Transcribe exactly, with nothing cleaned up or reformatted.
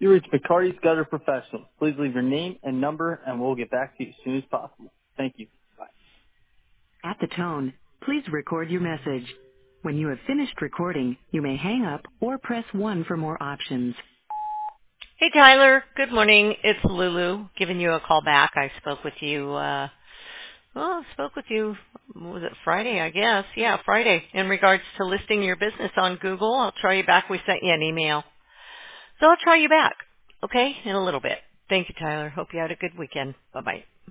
You reached McCarty's Gutter Professionals. Please leave your name and number, and we'll get back to you as soon as possible. Thank you. Bye. At the tone, please record your message. When you have finished recording, you may hang up or press one for more options. Hey, Tyler. Good morning. It's Lulu giving you a call back. I spoke with you, uh, well, I spoke with you, was it Friday, I guess? Yeah, Friday, in regards to listing your business on Google. I'll try you back. We sent you an email. So I'll try you back, okay, in a little bit. Thank you, Tyler. Hope you had a good weekend. Bye-bye.